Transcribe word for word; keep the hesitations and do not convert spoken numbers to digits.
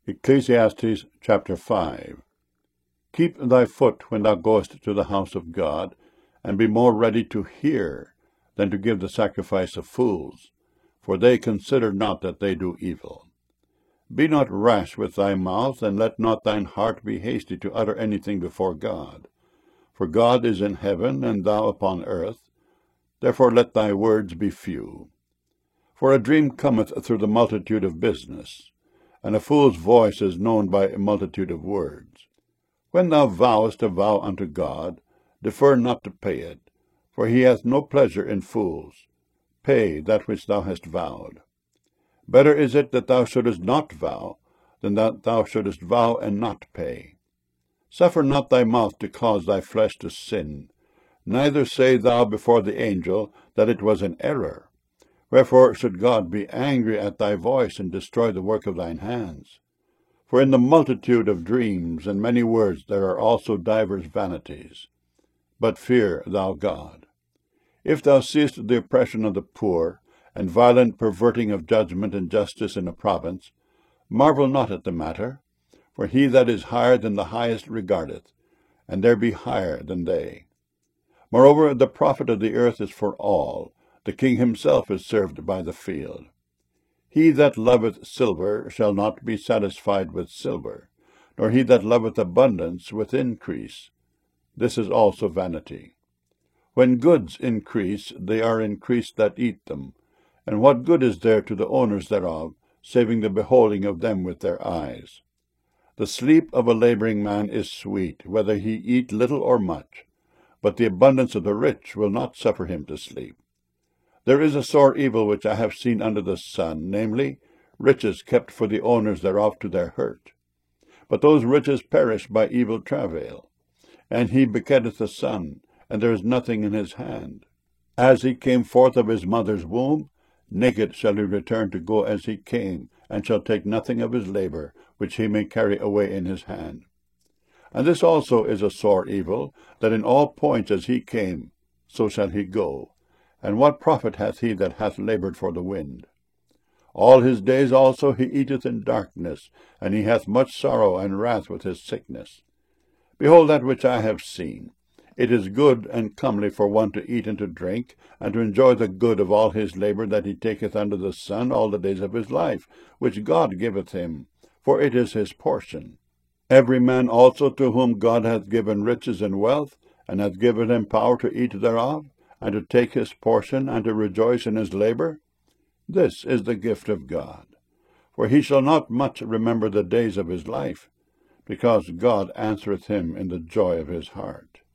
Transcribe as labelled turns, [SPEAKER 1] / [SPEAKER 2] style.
[SPEAKER 1] Ecclesiastes chapter five. Keep thy foot when thou goest to the house of God, and be more ready to hear than to give the sacrifice of fools, for they consider not that they do evil. Be not rash with thy mouth, and let not thine heart be hasty to utter anything before God. For God is in heaven, and thou upon earth, therefore let thy words be few. For a dream cometh through the multitude of business, and a fool's voice is known by a multitude of words. When thou vowest a vow unto God, defer not to pay it, for he hath no pleasure in fools. Pay that which thou hast vowed. Better is it that thou shouldest not vow, than that thou shouldest vow and not pay. Suffer not thy mouth to cause thy flesh to sin, neither say thou before the angel that it was an error. Wherefore should God be angry at thy voice, and destroy the work of thine hands? For in the multitude of dreams and many words there are also divers vanities. But fear thou God. If thou seest the oppression of the poor, and violent perverting of judgment and justice in a province, marvel not at the matter, for he that is higher than the highest regardeth, and there be higher than they. Moreover, the profit of the earth is for all. The king himself is served by the field. He that loveth silver shall not be satisfied with silver, nor he that loveth abundance with increase. This is also vanity. When goods increase, they are increased that eat them. And what good is there to the owners thereof, saving the beholding of them with their eyes? The sleep of a laboring man is sweet, whether he eat little or much, but the abundance of the rich will not suffer him to sleep. There is a sore evil which I have seen under the sun, namely, riches kept for the owners thereof to their hurt. But those riches perish by evil travail. And he begetteth a son, and there is nothing in his hand. As he came forth of his mother's womb, naked shall he return to go as he came, and shall take nothing of his labor, which he may carry away in his hand. And this also is a sore evil, that in all points as he came, so shall he go. And what profit hath he that hath labored for the wind? All his days also he eateth in darkness, and he hath much sorrow and wrath with his sickness. Behold that which I have seen. It is good and comely for one to eat and to drink, and to enjoy the good of all his labor that he taketh under the sun all the days of his life, which God giveth him, for it is his portion. Every man also to whom God hath given riches and wealth, and hath given him power to eat thereof, and to take his portion, and to rejoice in his labor, this is the gift of God. For he shall not much remember the days of his life, because God answereth him in the joy of his heart.